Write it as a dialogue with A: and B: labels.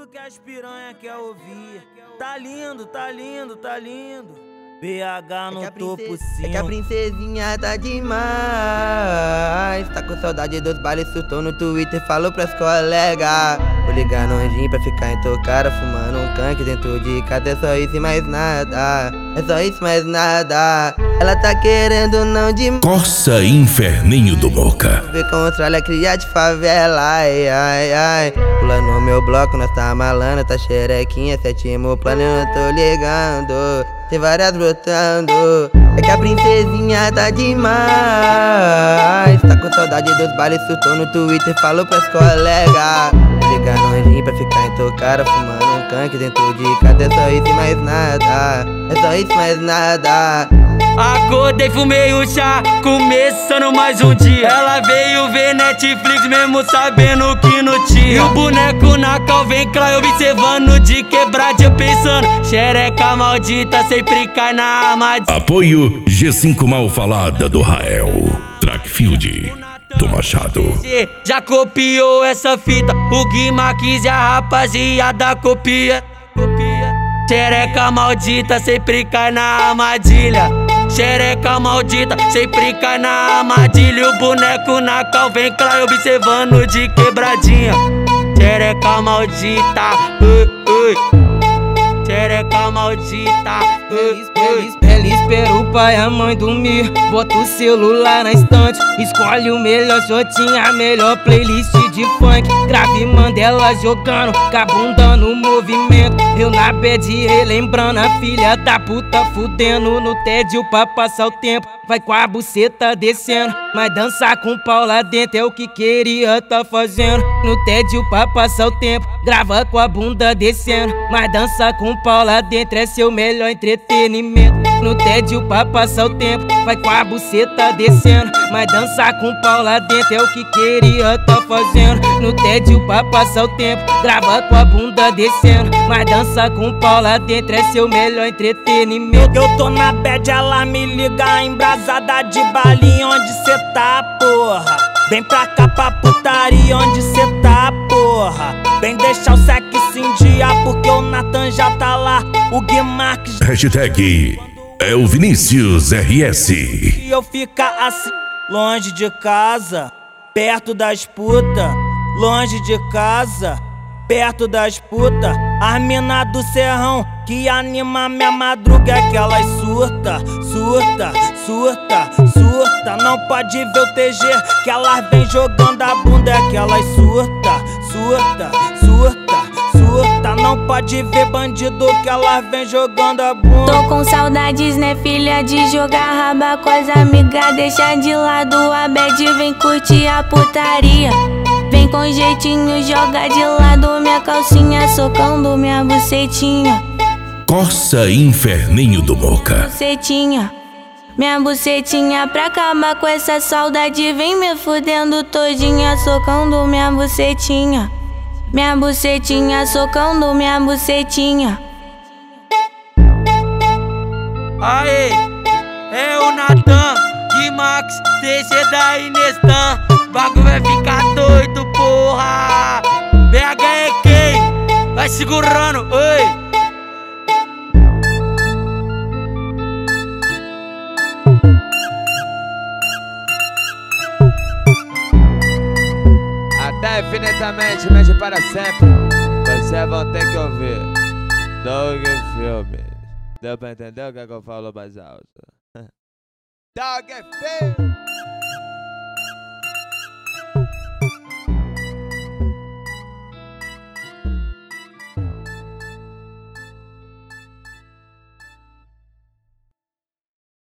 A: que as piranha quer ouvir. Tá lindo, tá lindo, tá lindo. BH no topo 5.
B: É que a princesinha tá demais. Tá com saudade dos bailes, surtou no Twitter, falou pras colegas. Vou ligar no anjinho pra ficar intocada, fumando um canque dentro de casa. É só isso e mais nada. É só isso, mais nada. Ela tá querendo não de
C: Corsa Inferninho do Moca.
B: ver controla, cria de favela. Ai, ai, ai. Pula no meu bloco, nós tá malando, tá xerequinha, sétimo plano, eu não tô ligando. Tem várias brotando. É que a princesinha tá demais. Tá com saudade dos bailes, surtou no Twitter, falou pras colegas. Ligar no anjinho pra ficar intocada, fumando um canque dentro de casa. É só isso e mais nada. É só isso e mais nada.
D: Acordei, fumei um chá, começando mais um dia. Ela veio ver Netflix mesmo sabendo que não tinha. E o boneco na cal vem claro, observando de quebrade, eu pensando. Xereca maldita sempre cai na armadilha.
C: Apoio G5 Mal Falada do Rael. Trackfield do Machado.
D: Já copiou essa fita, o Guimarães e a rapaziada copia. Xereca maldita sempre cai na armadilha. Xereca maldita sempre cai na armadilha. O boneco na cal vem claro, observando de quebradinha. Xereca maldita, xereca maldita,
E: Ela espera o pai e a mãe dormir. Bota o celular na estante, escolhe o melhor shotinho, a melhor playlist de funk. Grave Mandela jogando, com a bunda no movimento. Eu na bad relembrando a filha da puta fudendo no tédio pra passar o tempo. Vai com a buceta descendo, mas dançar com o pau lá dentro é o que queria tá fazendo. No tédio pra passar o tempo, grava com a bunda descendo, mas dançar com o pau lá dentro é seu melhor entretenimento. No tédio pra passar o tempo, vai com a buceta descendo, mas dançar com o pau lá dentro é o que queria tá fazendo. No tédio pra passar o tempo, grava com a bunda descendo, mas dançar com o pau lá dentro é seu melhor entretenimento.
A: Eu tô na bad, ela me liga embrasada de balinha. Onde cê tá, porra? Vem pra cá pra putaria, onde cê tá, porra? Vem deixar o sexo em dia, porque o Nathan já tá lá. O Guimarães
C: Hashtag é o Vinícius RS.
A: e eu ficar assim, longe de casa, perto das puta. Longe de casa, perto das puta. As mina do serrão que anima minha madruga é que elas surta, surta, surta, surta. Não pode ver o TG que elas vem jogando a bunda é que elas surta, surta, surta, surta. Não pode ver bandido que elas vem jogando a bunda.
F: Tô com saudades, né, filha, de jogar raba com as amigas. Deixa de lado a bad, vem curtir a putaria. Vem com jeitinho, joga de lado minha calcinha, socando minha bucetinha.
C: Corsa Inferninho do Moca.
F: Bucetinha, minha bucetinha, pra acabar com essa saudade. Vem me fudendo todinha, socando minha bucetinha. Minha bucetinha, socando minha bucetinha.
D: Aê, é o Nathan, Guimarães, TG da Inestan. Bagulho vai ficar doido, porra. BH é quem? Vai segurando, oi.
G: Até infinitamente, mente para sempre. Vocês vão ter que ouvir Dog Filmes. Deu pra entender o que eu falo mais alto? Dog Filmes.